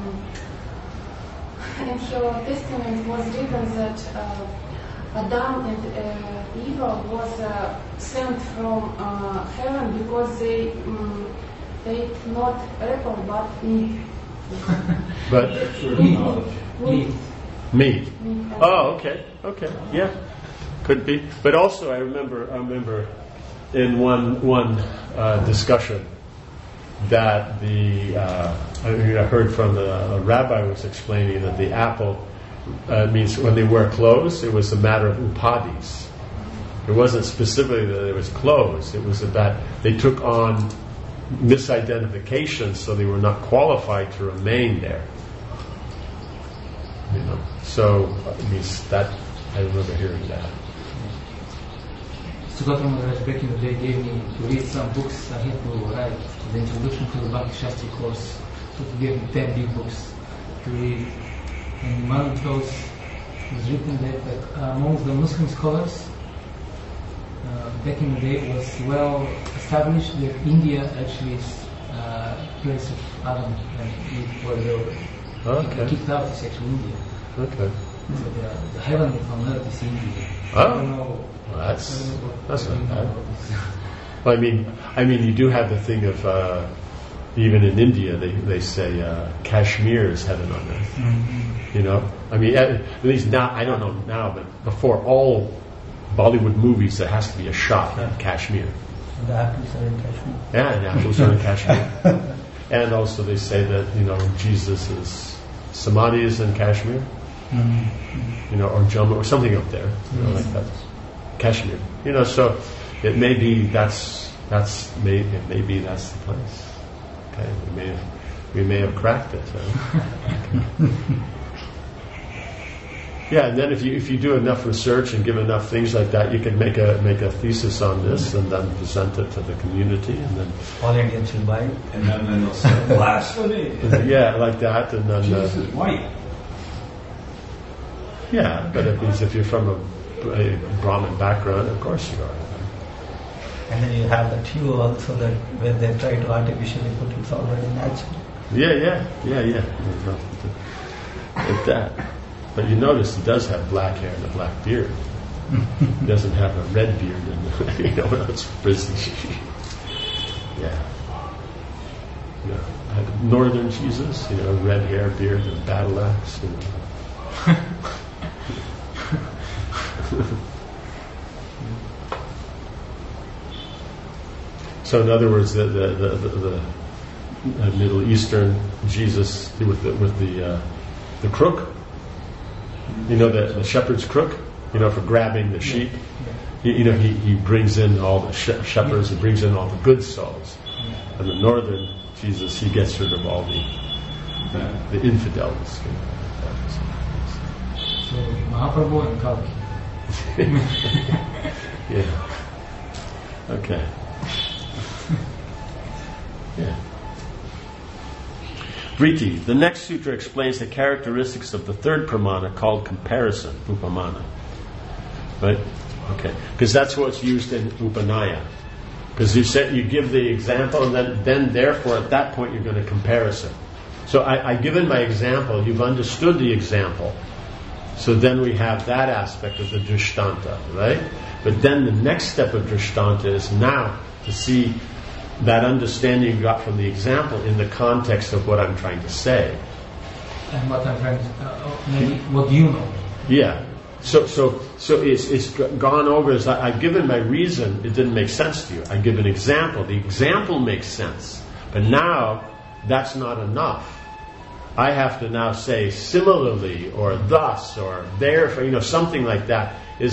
Speaker 5: in her testament was written that uh, Adam and uh, Eva was uh, sent from uh, heaven because they um, ate not apple but meat.
Speaker 1: But
Speaker 3: Knowledge.
Speaker 5: Meat.
Speaker 1: meat.
Speaker 5: Meat.
Speaker 1: Oh, okay, okay, yeah, could be. But also, I remember, I remember in one one uh, discussion that the uh, I, mean, I heard from the a rabbi was explaining that the apple uh, means when they wear clothes, it was a matter of upadis. It wasn't specifically that it was clothes. It was that they took on misidentification, so they were not qualified to remain there. You know, so it means that I remember hearing that.
Speaker 4: So Gautam Maharaj back in the day gave me to read some books. I had to write the introduction to the Bhakti Shastri course. So he gave me ten big books to read. And one of those was written that, that uh, among the Muslim scholars uh, back in the day was well established that India actually is uh, place of Adam and Eve where they were
Speaker 1: Okay.
Speaker 4: kicked out is actually India.
Speaker 1: Okay.
Speaker 4: So the, the heavenly on earth is India.
Speaker 1: Oh.
Speaker 4: I don't know.
Speaker 1: Well, that's
Speaker 4: I don't know what-
Speaker 1: that's
Speaker 4: I don't
Speaker 1: not
Speaker 4: know
Speaker 1: bad.
Speaker 4: what is-
Speaker 1: Well, I mean, I mean, you do have the thing of uh, even in India, they they say uh, Kashmir is heaven on earth.
Speaker 2: Mm-hmm.
Speaker 1: You know, I mean, at, at least now I don't know now, but before all Bollywood movies, there has to be a shot in Kashmir.
Speaker 2: The apples are in Kashmir.
Speaker 1: Yeah, and apples are in Kashmir. And also they say that, you know, Jesus is, Samadhi is in Kashmir,
Speaker 2: Mm-hmm.
Speaker 1: you know, or Jammu, or something up there, you know, like that. Kashmir. You know, so it may be that's, that's, may, it may be that's the place. Okay, we may have, we may have cracked it. So. Yeah, and then if you if you do enough research and give enough things like that, you can make a make a thesis on this and then present it to the community, and then
Speaker 2: All Indians will buy it.
Speaker 3: And then, then they'll say, blasphemy!
Speaker 1: yeah, like that, and then
Speaker 3: Jesus
Speaker 1: uh,
Speaker 3: is white.
Speaker 1: yeah. But it means if you're from a, a Brahmin background, of course you are.
Speaker 2: And then you have that hue also that when they try to artificially put it, it's already natural.
Speaker 1: Yeah, yeah, yeah, yeah. Like that. But you notice he does have black hair and a black beard. He doesn't have a red beard, and you know it's prison. Yeah. You know, Northern Jesus, you know, red hair, beard, and battle axe. You know. So in other words, the the the, the, the uh, Middle Eastern Jesus with the with the uh, the crook, you know, the, the shepherd's crook, you know, for grabbing the sheep. He, you know, he, he brings in all the sh- shepherds. He brings in all the good souls. And the northern Jesus, he gets rid of all the the, the infidels.
Speaker 4: So Mahaprabhu and Kalki.
Speaker 1: Yeah. Okay. Yeah. Vriti. The next sutra explains the characteristics of the third pramana called comparison, upamana. Right? Okay. Because that's what's used in Upanaya. Because you said you give the example, and then, then therefore at that point you're going to comparison. So I, I've given my example. You've understood the example. So then we have that aspect of the drishtanta, right? But then the next step of drishtanta is now to see that understanding you got from the example in the context of what I'm trying to say.
Speaker 4: And what I'm trying to, uh, maybe what you know.
Speaker 1: Yeah. So, so, so it's it's gone over as I, I've given my reason. It didn't make sense to you. I give an example. The example makes sense, but now that's not enough. I have to now say similarly, or thus, or therefore, you know, something like that is.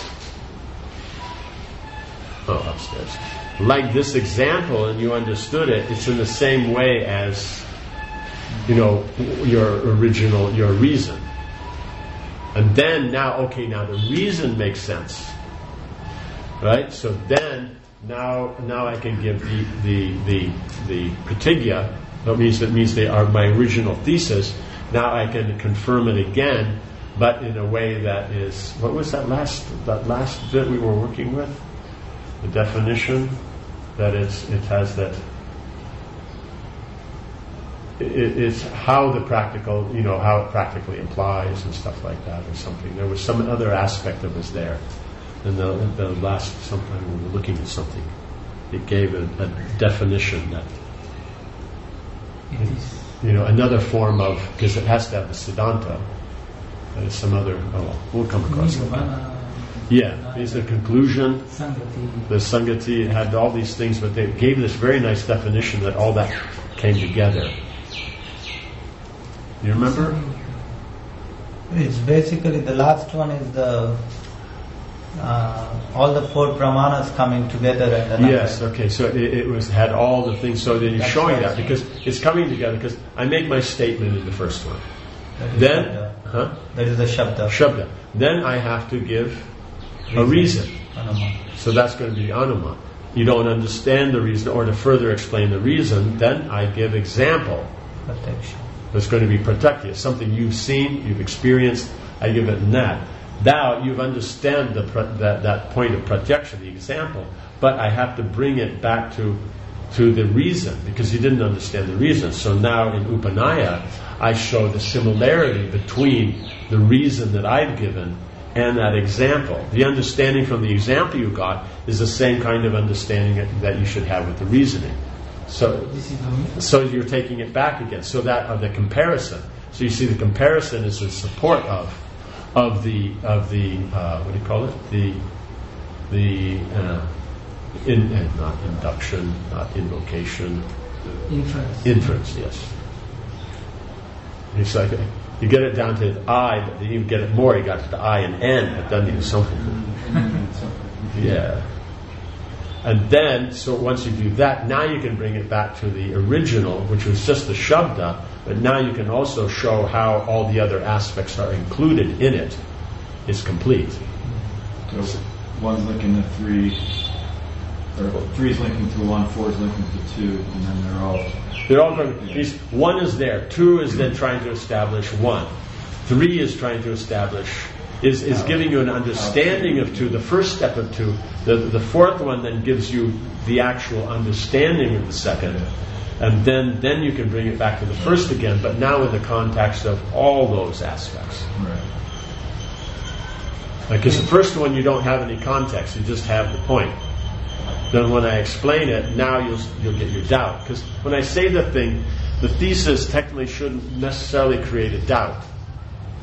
Speaker 1: Oh, upstairs. Like this example, and you understood it. It's in the same way as, you know, your original, your reason. And then now, okay, now the reason makes sense, right? So then, now, now I can give the the the the pratigya. That means that means they are my original thesis. Now I can confirm it again, but in a way that is, what was that last that last bit we were working with? The definition that it's it has that. It, it's how the practical, you know, how it practically applies and stuff like that, or something. There was some other aspect of us there. And the, the last, sometime we were looking at something, it gave a, a definition that,
Speaker 4: It is.
Speaker 1: you know, another form of, because it has to have the siddhanta. There's some other, oh, we'll come across it. Yeah, it's the conclusion,
Speaker 4: Sangati.
Speaker 1: the sangati, it had all these things, but they gave this very nice definition that all that came together. You remember?
Speaker 2: It's basically the last one is the uh, all the four pramanas coming together at the
Speaker 1: Yes. Okay. So it, it was had all the things. So then you're
Speaker 2: That's
Speaker 1: showing
Speaker 2: right.
Speaker 1: that because it's coming together. Because I make my statement in the first one.
Speaker 2: That is
Speaker 1: Then,
Speaker 2: Shabda.
Speaker 1: huh?
Speaker 2: That is the Shabda.
Speaker 1: Shabda. Then I have to give a reason.
Speaker 2: Anuma.
Speaker 1: So that's going to be anuma. You don't understand the reason, or to further explain the reason, then I give example.
Speaker 2: Protection.
Speaker 1: That's going to be protective. Something you've seen, you've experienced. I give it in that. Now you've understand the pro- that that point of protection, the example. But I have to bring it back to to the reason because you didn't understand the reason. So now in Upanaya, I show the similarity between the reason that I've given and that example. The understanding from the example you got is the same kind of understanding that you should have with the reasoning. So,
Speaker 4: This is the
Speaker 1: so you're taking it back again. So that of the comparison. So you see, the comparison is in support of of the of the uh, what do you call it? The the uh, in, uh, not induction, not invocation,
Speaker 4: inference.
Speaker 1: inference. Yes. It's like you get it down to the I, but then you get it more. You got to the I and N, but then you something. Yeah. And then, so once you do that, now you can bring it back to the original, which was just the Shabda, but now you can also show how all the other aspects are included in it. It's complete.
Speaker 3: So one's linking to three, or three's linking to one, four's linking to two, and then they're all...
Speaker 1: They're all going to, these, one is there, two is then trying to establish one. Three is trying to establish, is, is giving you an understanding of two, the first step of two. The, the fourth one then gives you the actual understanding of the second. And then, then you can bring it back to the first again, but now in the context of all those aspects.
Speaker 3: Right.
Speaker 1: Because the first one you don't have any context, you just have the point. Then when I explain it, now you'll you'll get your doubt. Because when I say the thing, the thesis technically shouldn't necessarily create a doubt.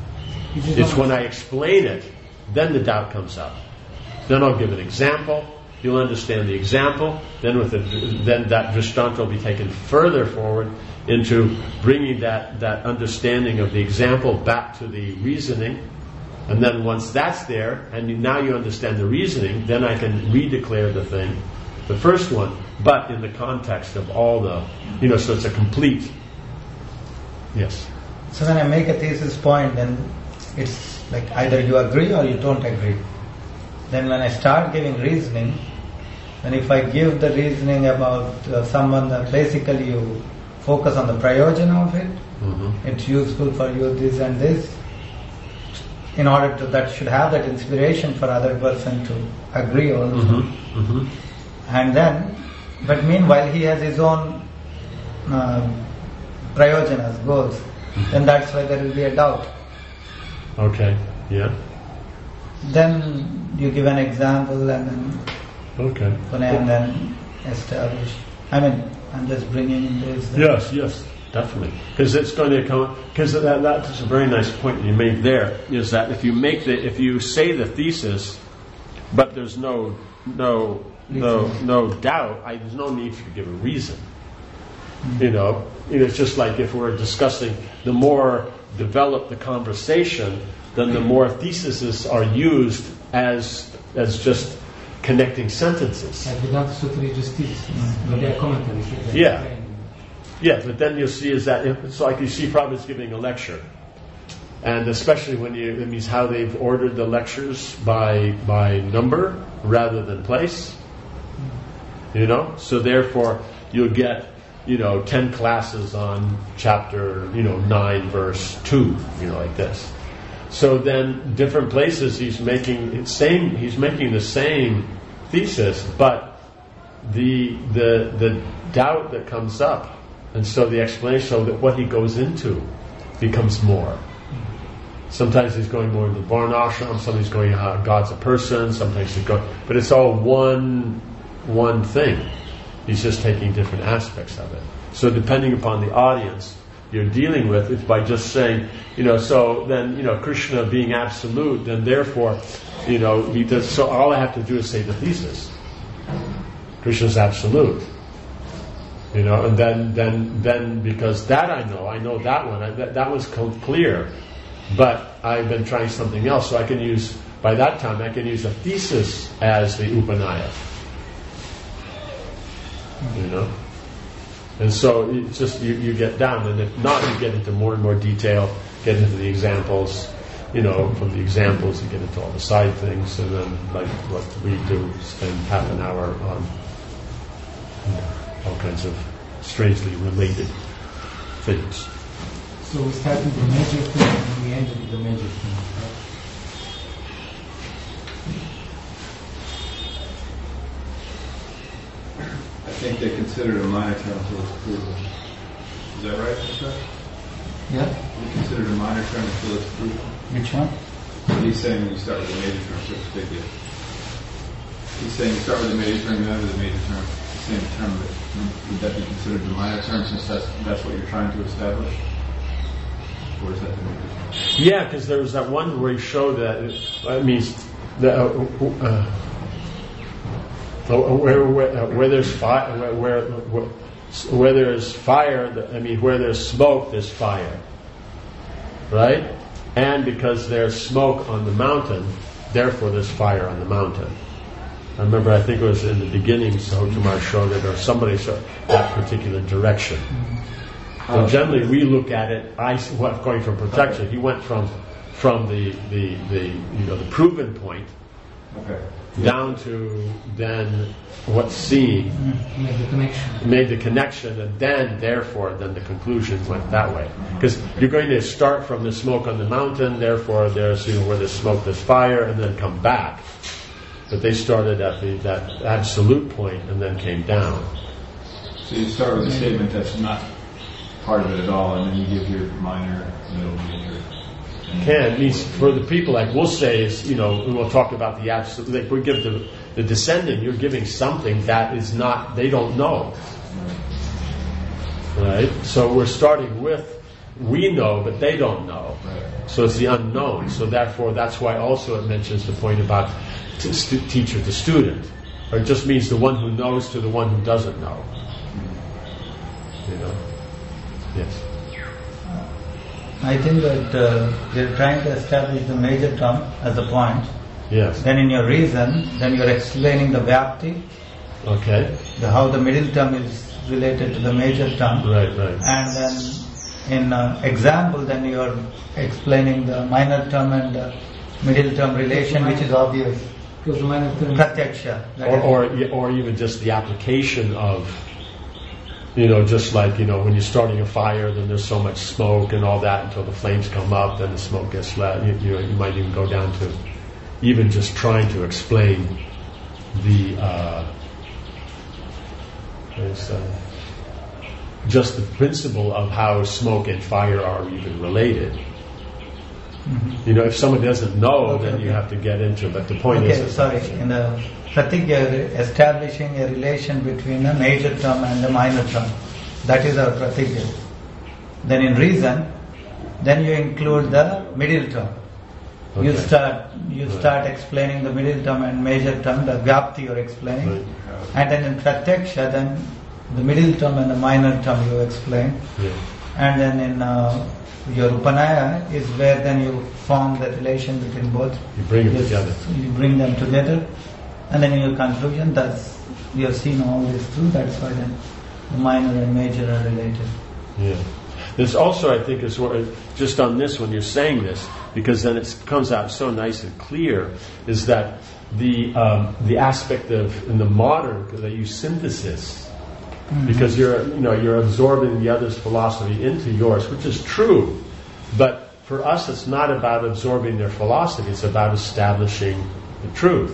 Speaker 1: It's when I explain it, then the doubt comes up. Then I'll give an example, you'll understand the example. Then with the, then that Drishtanta will be taken further forward into bringing that, that understanding of the example back to the reasoning. And then once that's there, and you, now you understand the reasoning, then I can redeclare the thing, the first one, but in the context of all the, you know, so it's a complete, yes.
Speaker 2: So when I make a thesis point, then it's like either you agree or you don't agree. Then when I start giving reasoning, then if I give the reasoning about uh, someone that basically you focus on the prayojana of it,
Speaker 1: Mm-hmm.
Speaker 2: it's useful for you this and this, in order to, that should have that inspiration for other person to agree also.
Speaker 1: Mm-hmm. Mm-hmm.
Speaker 2: And then, but meanwhile he has his own uh, prayojanas, goals,
Speaker 1: Mm-hmm.
Speaker 2: then that's why there will be a doubt.
Speaker 1: Okay, yeah.
Speaker 2: Then you give an example and then
Speaker 1: Okay.
Speaker 2: and then establish. I mean, I'm just bringing in this.
Speaker 1: Yes, yes, definitely. Because it's going to come. Because that, that's a very nice point you made there. Is that if you make the, if you say the thesis, but there's no, no, no, no doubt. I, there's no need for you to give a reason. Mm-hmm. You know, it's just like if we're discussing. The more developed the conversation, then the more theses are used as as just connecting sentences.
Speaker 4: Like Vedanta Sutra is just thesis, mm-hmm. but they are commentaries.
Speaker 1: Yeah. Yeah, but then you'll see is that it's like you see Prabhupada's giving a lecture, and especially when you it means how they've ordered the lectures by by number rather than place. You know, so therefore you'll get you know ten classes on chapter you know nine verse two, you know like this. So then different places he's making it same he's making the same thesis, but the the the doubt that comes up. And so the explanation, so that what he goes into becomes more. Sometimes he's going more into the Varnashram, sometimes he's going, uh, God's a person, sometimes he's going, but it's all one, one thing. He's just taking different aspects of it. So depending upon the audience you're dealing with, it's by just saying, you know, so then, you know, Krishna being absolute, then therefore, you know, he does, so all I have to do is say the thesis. Krishna's absolute. You know, and then, then, then, because that I know, I know that one. I, that, that was clear, but I've been trying something else, so I can use. By that time, I can use a thesis as the Upanaya. You know, and so it's just you, you get down, and if not, you get into more and more detail, get into the examples. You know, from the examples, you get into all the side things, and then like what we do, spend half an hour on. You know, all kinds of strangely related things.
Speaker 4: So we start with the major thing and we end with the major thing, right?
Speaker 3: I think they consider it a minor term until it's proven. Is that right, Mister?
Speaker 2: Yeah.
Speaker 3: You consider it a minor term until it's proven?
Speaker 2: Which one?
Speaker 3: What he's saying when you start with a major term, so it's a big deal. He's saying you start with a major term, you end with a major term. Same term, but would that be considered the minor term since that's that's what you're trying to establish? Or is that the major term?
Speaker 1: Yeah, because there was that one where he showed that it means the, uh, uh, where, where, uh, where there's fire, where, where, where, where there's fire, I mean, where there's smoke, there's fire, right? And because there's smoke on the mountain, therefore there's fire on the mountain. I remember, I think it was in the beginning, Sahotamar showed it, or somebody showed that particular direction. Mm-hmm. So generally, we look at it. I what going from protection. Okay. He went from from the, the, the you know the proven point
Speaker 3: okay.
Speaker 1: down to then what's seen.
Speaker 4: Mm-hmm. Made the connection.
Speaker 1: Made the connection, and then therefore then the conclusion went that way. Because you're going to start from the smoke on the mountain. Therefore, there's you know where there's smoke, there's fire, and then come back. But they started at the, that absolute point and then came down.
Speaker 3: So you start with a statement that's not part of it at all, and then you give your minor, middle, major.
Speaker 1: Can means for the people, like we'll say, is you know we'll talk about the absolute. Like we give the the descending, you're giving something that is not they don't know, right? So we're starting with we know, but they don't know. So it's the unknown. So therefore, that's why also it mentions the point about. To stu- teacher to student, Or it just means the one who knows to the one who doesn't know. You know? Yes.
Speaker 2: I think that uh, you're trying to establish the major term as a point.
Speaker 1: Yes.
Speaker 2: Then in your reason, then you're explaining the vyapti,
Speaker 1: Okay.
Speaker 2: the, how the middle term is related to the major term.
Speaker 1: Right, right.
Speaker 2: And then in uh, example, then you're explaining the minor term and the middle term relation, which is obvious.
Speaker 4: Because the minor term
Speaker 2: Pratyaksha. that
Speaker 1: Or,
Speaker 2: is-
Speaker 1: or, or even just the application of, you know, just like, you know, when you're starting a fire, then there's so much smoke and all that until the flames come up, then the smoke gets let. You, you know, you might even go down to even just trying to explain the, uh, what is, uh, just the principle of how smoke and fire are even related.
Speaker 2: Mhm.
Speaker 1: You know, if someone doesn't know,
Speaker 2: Okay,
Speaker 1: then you
Speaker 2: okay.
Speaker 1: have to get into it. But the point
Speaker 2: Okay,
Speaker 1: is,
Speaker 2: sorry. In the pratigya, establishing a relation between a major term and a minor term. That is our pratigya. Then in reason, then you include the middle term. You
Speaker 1: Okay.
Speaker 2: start you
Speaker 1: Right.
Speaker 2: start explaining the middle term and major term, the vyapti you're explaining.
Speaker 1: Right.
Speaker 2: And then in pratyaksha, then the middle term and the minor term you explain.
Speaker 1: Yeah.
Speaker 2: And then in uh, your upanaya is where then you form the relation between both.
Speaker 1: You bring them
Speaker 2: You-
Speaker 1: together.
Speaker 2: You bring them together, and then in your conclusion, that's you have seen all this through. That's why then the minor and major are related.
Speaker 1: Yeah. There's also, I think, is what, just on this when you're saying this, because then it comes out so nice and clear, is that the um, the aspect of in the modern they use synthesis. Because you're, you know, you're absorbing the other's philosophy into yours, which is true. But for us, it's not about absorbing their philosophy; it's about establishing the truth.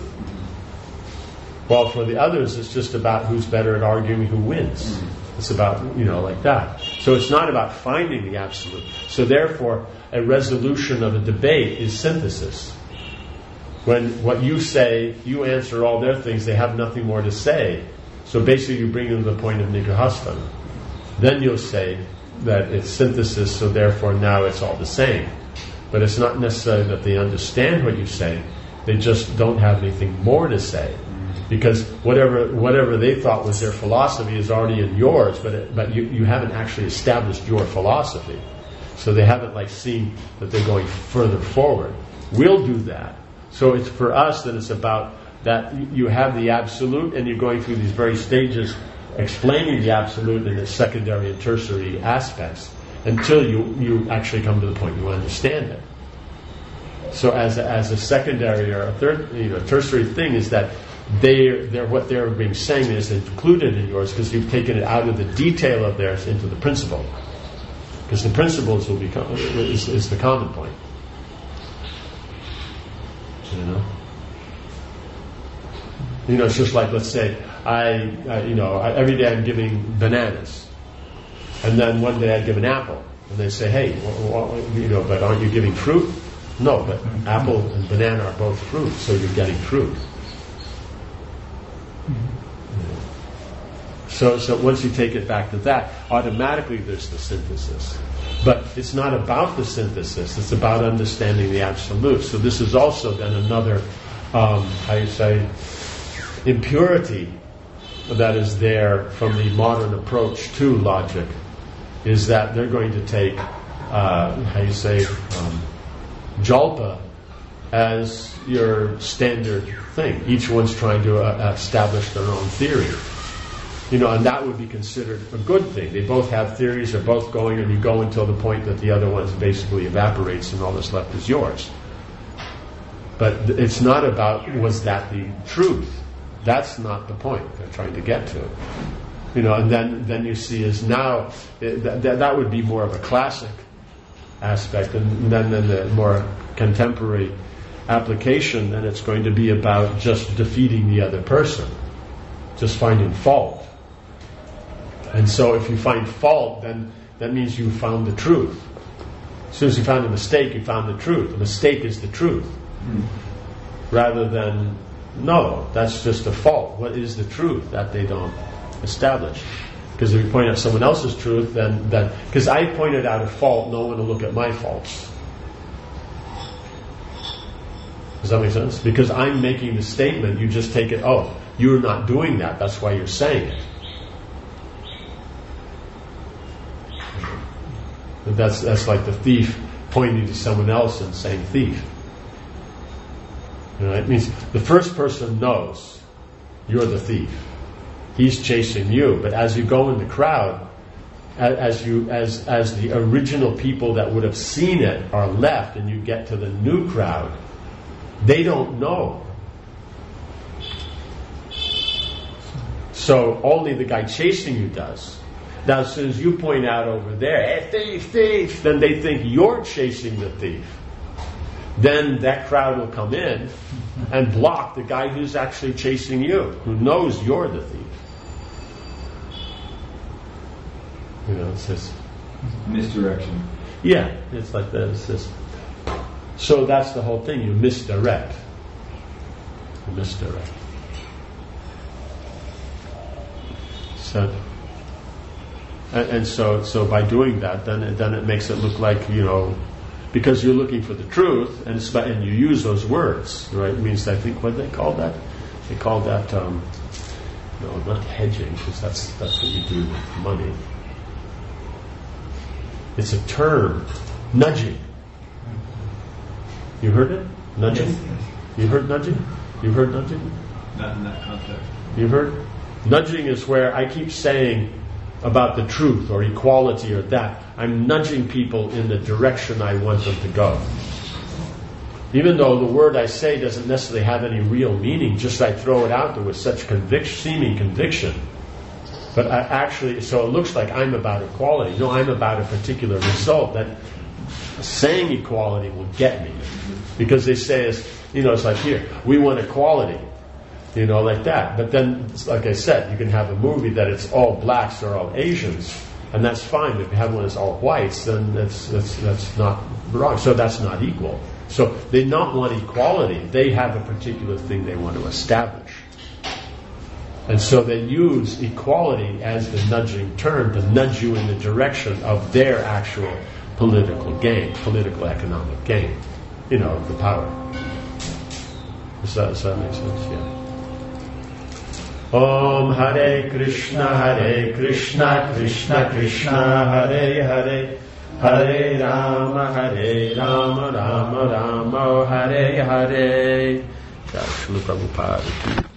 Speaker 1: While for the others, it's just about who's better at arguing, who wins. It's about, you know, like that. So it's not about finding the absolute. So therefore, a resolution of a debate is synthesis. When what you say, you answer all their things, they have nothing more to say. So basically you bring them to the point of nigrahastha. Then you'll say that it's synthesis, so therefore now it's all the same. But it's not necessarily that they understand what you say, they just don't have anything more to say. Because whatever whatever they thought was their philosophy is already in yours, but it, but you, you haven't actually established your philosophy. So they haven't like seen that they're going further forward. We'll do that. So it's for us that it's about that you have the absolute and you're going through these very stages explaining the absolute in its secondary and tertiary aspects until you, you actually come to the point you understand it. So as a, as a secondary or a third, you know, tertiary thing is that they they're what they're being saying is included in yours because you've taken it out of the detail of theirs into the principle. Because the principles will become is, is the common point. You know. You know, it's just like, let's say, I, I you know, I, every day I'm giving bananas, and then one day I give an apple, and they say, hey, well, well, you know, but aren't you giving fruit? No, but mm-hmm. apple and banana are both fruit, so you're getting fruit. Mm-hmm. So, so once you take it back to that, automatically there's the synthesis. But it's not about the synthesis, it's about understanding the absolute. So this is also then another, um, how you say, impurity that is there from the modern approach to logic, is that they're going to take, uh, how you say, um, jalpa as your standard thing. Each one's trying to uh, establish their own theory. You know, and that would be considered a good thing. They both have theories, they're both going, and you go until the point that the other one basically evaporates and all that's left is yours. But th- it's not about, was that the truth? That's not the point they're trying to get to. You know, and then, then you see is now, it, that, that would be more of a classic aspect, and then, then the more contemporary application, then it's going to be about just defeating the other person, just finding fault. And so if you find fault, then that means you found the truth. As soon as you found a mistake, you found the truth. The mistake is the truth. Mm. Rather than, no, that's just a fault. What is the truth? That they don't establish. Because if you point out someone else's truth, then that, because I pointed out a fault, no one will look at my faults. Does that make sense? Because I'm making the statement, you just take it, oh, You're not doing that. That's why you're saying it. But that's that's like the thief pointing to someone else and saying thief. You know, it means the first person knows you're the thief. He's chasing you, but as you go in the crowd, as you as as the original people that would have seen it are left, and you get to the new crowd, they don't know. So only the guy chasing you does. Now, as soon as you point out over there, hey, thief, thief, then they think you're chasing the thief. Then that crowd will come in and block the guy who's actually chasing you, who knows you're the thief. You know, it's just
Speaker 3: misdirection.
Speaker 1: Yeah, it's like that. It's just, so that's the whole thing. You misdirect. You misdirect. So, and, and so, so by doing that, then it, then it makes it look like, you know, because you're looking for the truth, and it's about, and you use those words, right? It means, I think, what they call that? They call that, um, no, not hedging, because that's that's what you do with money. It's a term, nudging. You heard it? Nudging?
Speaker 2: Yes, yes.
Speaker 1: You heard nudging? You heard nudging?
Speaker 3: Not in that context.
Speaker 1: You heard? Nudging is where I keep saying about the truth or equality or that. I'm nudging people in the direction I want them to go. Even though the word I say doesn't necessarily have any real meaning, just I throw it out there with such conviction, seeming conviction. But I actually, so it looks like I'm about equality. No, I'm about a particular result that saying equality will get me. Because they say, it's, you know, it's like here, we want equality. You know, like that. But then, like I said, you can have a movie that it's all blacks or all Asians, and that's fine. If you have one that's all whites, then that's that's that's not wrong. So that's not equal. So they not want equality. They have a particular thing they want to establish. And so they use equality as the nudging term to nudge you in the direction of their actual political gain, political economic gain. You know, the power. Does that, does that make sense? Yeah. Om Hare Krishna, Hare Krishna, Krishna Krishna, Hare Hare, Hare Rama, Hare Rama, Rama Rama, Hare Hare. Jai Srila Prabhupada.